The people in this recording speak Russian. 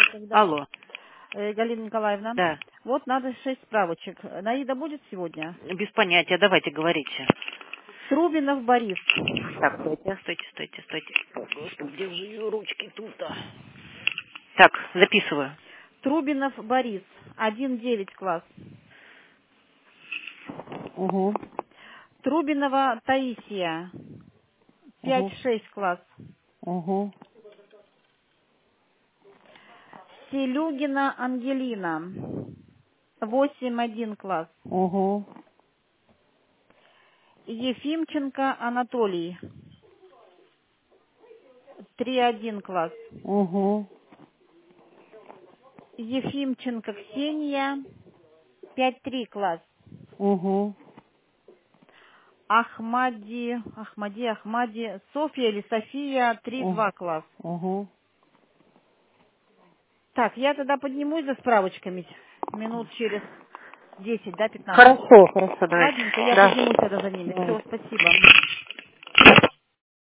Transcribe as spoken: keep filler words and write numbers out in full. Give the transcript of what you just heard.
Когда... Алло. Э, Галина Николаевна, Да. вот надо шесть справочек. Наида будет сегодня? Без понятия. Давайте говорите. Трубинов Борис. Так, стойте, стойте, стойте, стойте. Господи, где же ее ручки тут-то? Так, записываю. Трубинов Борис. один девять класс. Угу. Трубинова Таисия. Угу. пять шесть класс. Угу. Селюгина Ангелина. восемь один класс. Угу. Ефимченко Анатолий. три один класс. Угу. Ефимченко Ксения. пять три класс. Угу. Ахмади, Ахмади, Ахмади, Софья или София, три два класс. Угу. Так, я тогда поднимусь за справочками минут через десять, да, пятнадцать. Хорошо, хорошо, давайте. Ладненько, я Да. поднимусь тогда за ними. Давайте. Все, спасибо.